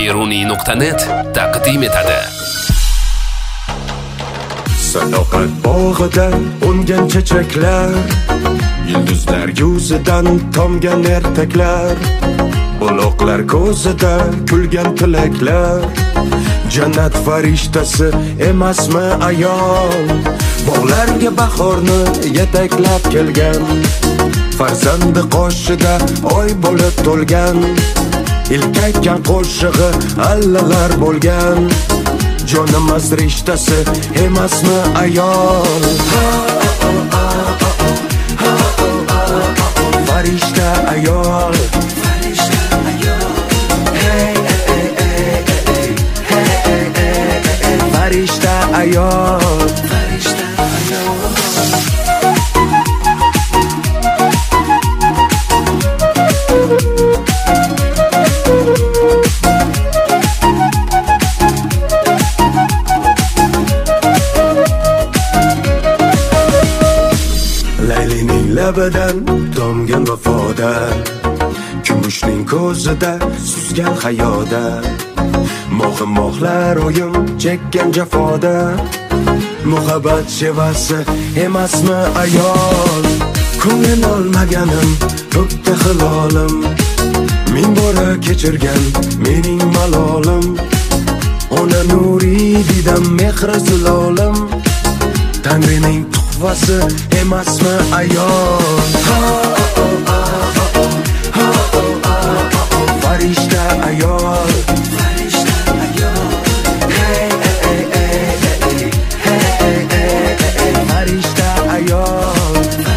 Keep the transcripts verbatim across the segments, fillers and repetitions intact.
beruniy nuqta net taqdim etadi. Sadoqat bog'ida ungan chechaklar, yulduzlar yuzidan tomgan ertaklar, buloqlar ko'zida kulgan tilaklar. Jannat farishtasi emasmi ayol, bog'larga bahorni yetaklab kelgan. Farzandi qoshida oy bo'lib to'lgan, ilk aytgan qo'shig'i allalar bo'lgan. Jonimiz rishtasi emasmi ayol, farishta ayol, farishta ayol. Laylining labidan tomgan vafoda, kumushning ko'zida suzgan hayoda, mo'g'im mo'g'lar o'yim chekkan jafoda. Muhabbat shevasi emasmi ayol, ko'ngil olmaganim ko'kda hilolim, ming bora kechirgan mening malolim. Ona nuri didam mehri zilolim, Tangrining tuhfasi emasmi ayol, farishta ayol, farishta ayol.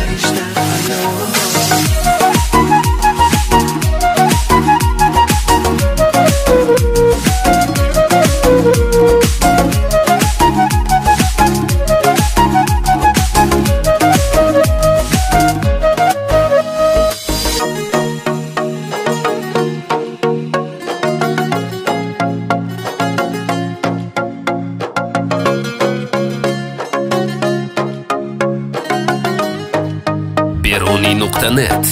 beruniy nuqta net.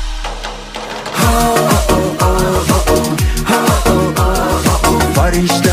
Farishta